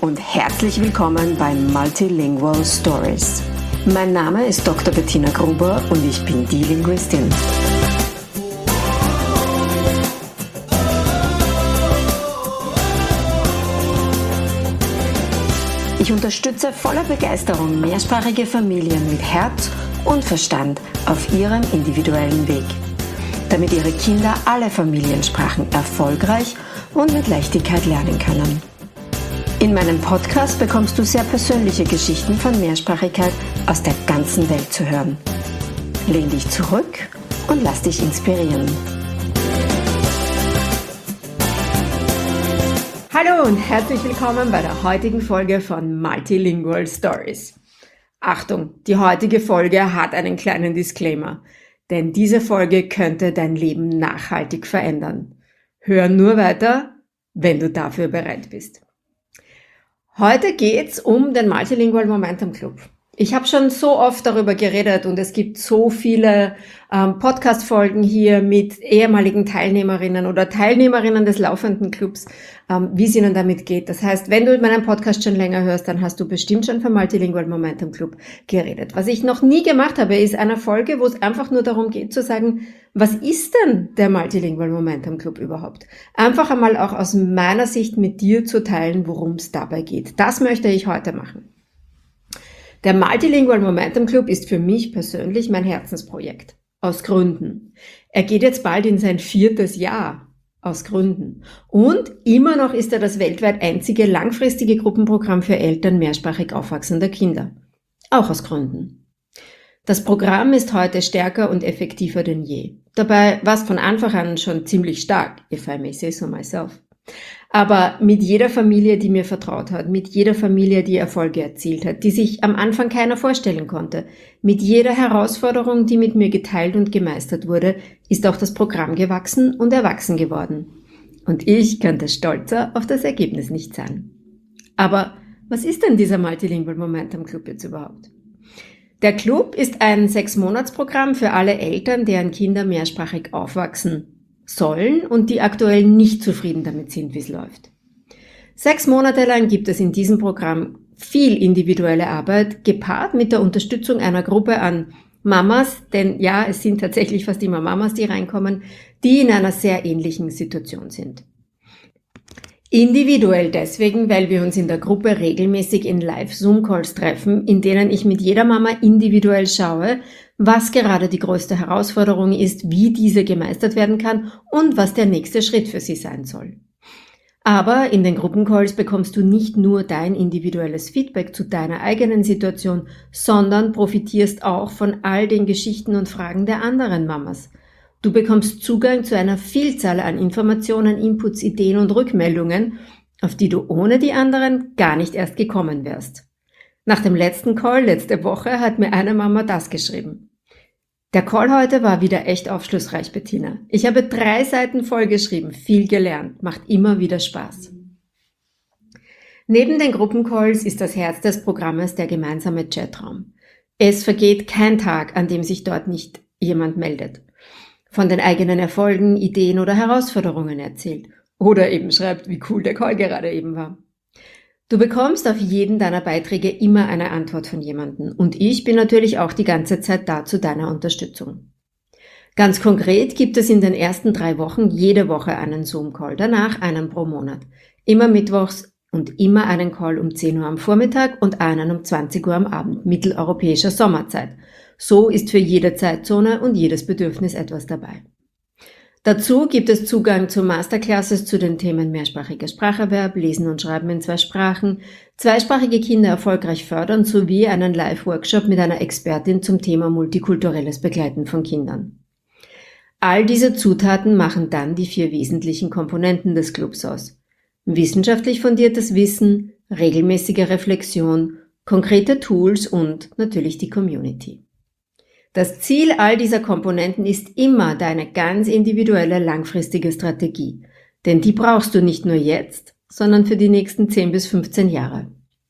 und herzlich willkommen bei Multilingual Stories. Mein Name ist Dr. Bettina Gruber und ich bin die Linguistin. Ich unterstütze voller Begeisterung mehrsprachige Familien mit Herz und Verstand auf ihrem individuellen Weg, damit ihre Kinder alle Familiensprachen erfolgreich und mit Leichtigkeit lernen können. In meinem Podcast bekommst du sehr persönliche Geschichten von Mehrsprachigkeit aus der ganzen Welt zu hören. Lehn dich zurück und lass dich inspirieren. Hallo und herzlich willkommen bei der heutigen Folge von Multilingual Stories. Achtung, die heutige Folge hat einen kleinen Disclaimer, denn diese Folge könnte dein Leben nachhaltig verändern. Hör nur weiter, wenn du dafür bereit bist. Heute geht's um den Multilingual Momentum Club. Ich habe schon so oft darüber geredet und es gibt so viele Podcast-Folgen hier mit ehemaligen Teilnehmerinnen oder Teilnehmerinnen des laufenden Clubs, wie es ihnen damit geht. Das heißt, wenn du meinen Podcast schon länger hörst, dann hast du bestimmt schon vom Multilingual Momentum Club geredet. Was ich noch nie gemacht habe, ist eine Folge, wo es einfach nur darum geht zu sagen, was ist denn der Multilingual Momentum Club überhaupt? Einfach einmal auch aus meiner Sicht mit dir zu teilen, worum es dabei geht. Das möchte ich heute machen. Der Multilingual Momentum Club ist für mich persönlich mein Herzensprojekt. Aus Gründen. Er geht jetzt bald in sein 4. Jahr. Aus Gründen. Und immer noch ist er das weltweit einzige langfristige Gruppenprogramm für Eltern mehrsprachig aufwachsender Kinder. Auch aus Gründen. Das Programm ist heute stärker und effektiver denn je. Dabei war es von Anfang an schon ziemlich stark, if I may say so myself. Aber mit jeder Familie, die mir vertraut hat, mit jeder Familie, die Erfolge erzielt hat, die sich am Anfang keiner vorstellen konnte, mit jeder Herausforderung, die mit mir geteilt und gemeistert wurde, ist auch das Programm gewachsen und erwachsen geworden. Und ich könnte stolzer auf das Ergebnis nicht sein. Aber was ist denn dieser Multilingual Momentum Club jetzt überhaupt? Der Club ist ein 6-Monats-Programm für alle Eltern, deren Kinder mehrsprachig aufwachsen sollen und die aktuell nicht zufrieden damit sind, wie es läuft. 6 Monate lang gibt es in diesem Programm viel individuelle Arbeit, gepaart mit der Unterstützung einer Gruppe an Mamas, denn ja, es sind tatsächlich fast immer Mamas, die reinkommen, die in einer sehr ähnlichen Situation sind. Individuell deswegen, weil wir uns in der Gruppe regelmäßig in Live-Zoom-Calls treffen, in denen ich mit jeder Mama individuell schaue, was gerade die größte Herausforderung ist, wie diese gemeistert werden kann und was der nächste Schritt für sie sein soll. Aber in den Gruppencalls bekommst du nicht nur dein individuelles Feedback zu deiner eigenen Situation, sondern profitierst auch von all den Geschichten und Fragen der anderen Mamas. Du bekommst Zugang zu einer Vielzahl an Informationen, Inputs, Ideen und Rückmeldungen, auf die du ohne die anderen gar nicht erst gekommen wärst. Nach dem letzten Call letzte Woche hat mir eine Mama das geschrieben. Der Call heute war wieder echt aufschlussreich, Bettina. Ich habe 3 Seiten vollgeschrieben, viel gelernt, macht immer wieder Spaß. Neben den Gruppencalls ist das Herz des Programmes der gemeinsame Chatraum. Es vergeht kein Tag, an dem sich dort nicht jemand meldet. Von den eigenen Erfolgen, Ideen oder Herausforderungen erzählt. Oder eben schreibt, wie cool der Call gerade eben war. Du bekommst auf jeden deiner Beiträge immer eine Antwort von jemandem und ich bin natürlich auch die ganze Zeit da zu deiner Unterstützung. Ganz konkret gibt es in den ersten 3 Wochen jede Woche einen Zoom-Call, danach einen pro Monat. Immer mittwochs und immer einen Call um 10 Uhr am Vormittag und einen um 20 Uhr am Abend, mitteleuropäischer Sommerzeit. So ist für jede Zeitzone und jedes Bedürfnis etwas dabei. Dazu gibt es Zugang zu Masterclasses zu den Themen mehrsprachiger Spracherwerb, Lesen und Schreiben in 2 Sprachen, zweisprachige Kinder erfolgreich fördern sowie einen Live-Workshop mit einer Expertin zum Thema multikulturelles Begleiten von Kindern. All diese Zutaten machen dann die 4 wesentlichen Komponenten des Clubs aus. Wissenschaftlich fundiertes Wissen, regelmäßige Reflexion, konkrete Tools und natürlich die Community. Das Ziel all dieser Komponenten ist immer deine ganz individuelle langfristige Strategie, denn die brauchst du nicht nur jetzt, sondern für die nächsten 10 bis 15 Jahre.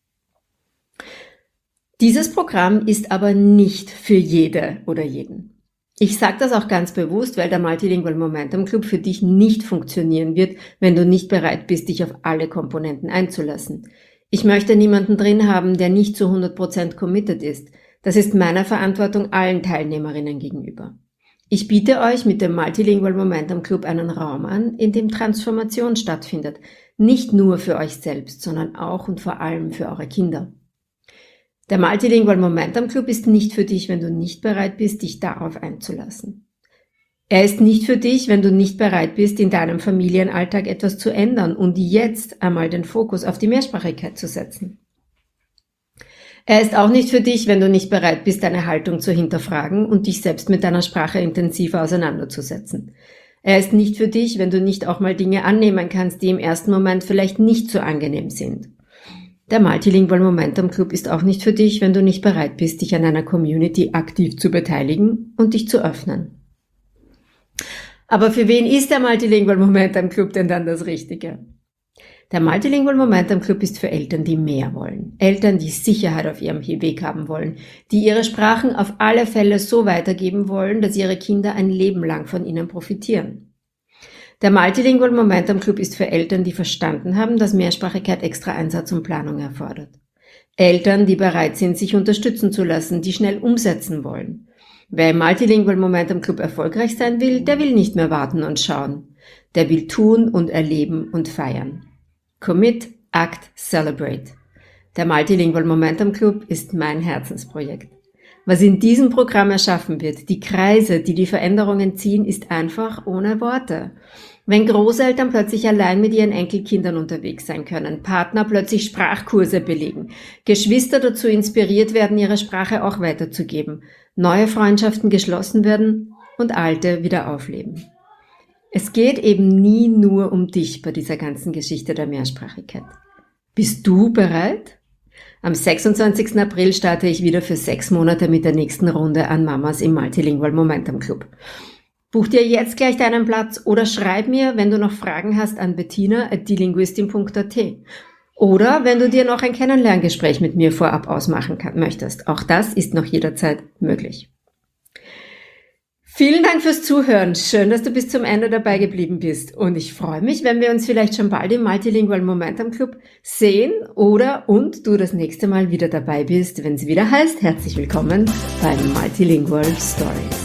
Dieses Programm ist aber nicht für jede oder jeden. Ich sage das auch ganz bewusst, weil der Multilingual Momentum Club für dich nicht funktionieren wird, wenn du nicht bereit bist, dich auf alle Komponenten einzulassen. Ich möchte niemanden drin haben, der nicht zu 100% committed ist. Das ist meiner Verantwortung allen Teilnehmerinnen gegenüber. Ich biete euch mit dem Multilingual Momentum Club einen Raum an, in dem Transformation stattfindet. Nicht nur für euch selbst, sondern auch und vor allem für eure Kinder. Der Multilingual Momentum Club ist nicht für dich, wenn du nicht bereit bist, dich darauf einzulassen. Er ist nicht für dich, wenn du nicht bereit bist, in deinem Familienalltag etwas zu ändern und jetzt einmal den Fokus auf die Mehrsprachigkeit zu setzen. Er ist auch nicht für dich, wenn du nicht bereit bist, deine Haltung zu hinterfragen und dich selbst mit deiner Sprache intensiver auseinanderzusetzen. Er ist nicht für dich, wenn du nicht auch mal Dinge annehmen kannst, die im ersten Moment vielleicht nicht so angenehm sind. Der Multilingual Momentum Club ist auch nicht für dich, wenn du nicht bereit bist, dich an einer Community aktiv zu beteiligen und dich zu öffnen. Aber für wen ist der Multilingual Momentum Club denn dann das Richtige? Der Multilingual Momentum Club ist für Eltern, die mehr wollen. Eltern, die Sicherheit auf ihrem Weg haben wollen, die ihre Sprachen auf alle Fälle so weitergeben wollen, dass ihre Kinder ein Leben lang von ihnen profitieren. Der Multilingual Momentum Club ist für Eltern, die verstanden haben, dass Mehrsprachigkeit extra Einsatz und Planung erfordert. Eltern, die bereit sind, sich unterstützen zu lassen, die schnell umsetzen wollen. Wer im Multilingual Momentum Club erfolgreich sein will, der will nicht mehr warten und schauen. Der will tun und erleben und feiern. Commit, Act, Celebrate. Der Multilingual Momentum Club ist mein Herzensprojekt. Was in diesem Programm erschaffen wird, die Kreise, die die Veränderungen ziehen, ist einfach ohne Worte. Wenn Großeltern plötzlich allein mit ihren Enkelkindern unterwegs sein können, Partner plötzlich Sprachkurse belegen, Geschwister dazu inspiriert werden, ihre Sprache auch weiterzugeben, neue Freundschaften geschlossen werden und alte wieder aufleben. Es geht eben nie nur um dich bei dieser ganzen Geschichte der Mehrsprachigkeit. Bist du bereit? Am 26. April starte ich wieder für 6 Monate mit der nächsten Runde an Mamas im Multilingual Momentum Club. Buch dir jetzt gleich deinen Platz oder schreib mir, wenn du noch Fragen hast, an bettina@dielinguistin.at. Oder wenn du dir noch ein Kennenlerngespräch mit mir vorab ausmachen möchtest. Auch das ist noch jederzeit möglich. Vielen Dank fürs Zuhören. Schön, dass du bis zum Ende dabei geblieben bist. Und ich freue mich, wenn wir uns vielleicht schon bald im Multilingual Momentum Club sehen und du das nächste Mal wieder dabei bist, wenn es wieder heißt, herzlich willkommen beim Multilingual Stories.